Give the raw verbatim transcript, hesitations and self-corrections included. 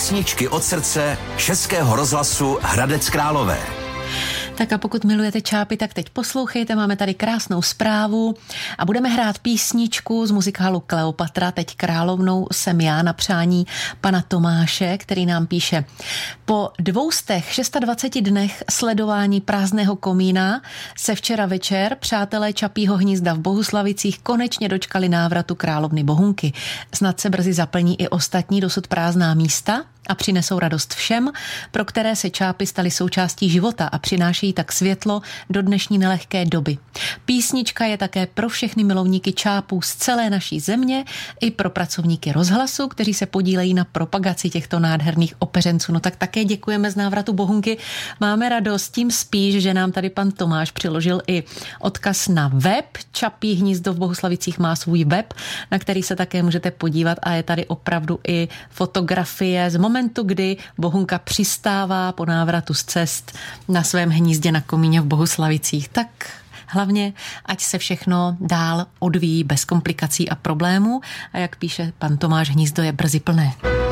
Písničky od srdce Českého rozhlasu Hradec Králové. Tak a pokud milujete čápy, tak teď poslouchejte, máme tady krásnou zprávu a budeme hrát písničku z muzikálu Kleopatra, teď Královnou jsem já, na přání pana Tomáše, který nám píše: po dvoustech šestadvaceti dnech sledování prázdného komína se včera večer přátelé Čapího hnízda v Bohuslavicích konečně dočkali návratu královny Bohunky. Snad se brzy zaplní i ostatní dosud prázdná místa a přinesou radost všem, pro které se čápy staly součástí života a přinášejí tak světlo do dnešní nelehké doby. Písnička je také pro všechny milovníky čápů z celé naší země i pro pracovníky rozhlasu, kteří se podílejí na propagaci těchto nádherných opeřenců. No tak také děkujeme z návratu Bohunky. Máme radost, tím spíš, že nám tady pan Tomáš přiložil i odkaz na web. Čapí hnízdo v Bohuslavicích má svůj web, na který se také můžete podívat, a je tady opravdu i fotografie z momentu, kdy Bohunka přistává po návratu z cest na svém hnízdě na komíně v Bohuslavicích. Tak hlavně, ať se všechno dál odvíjí bez komplikací a problémů, a jak píše pan Tomáš, hnízdo je brzy plné.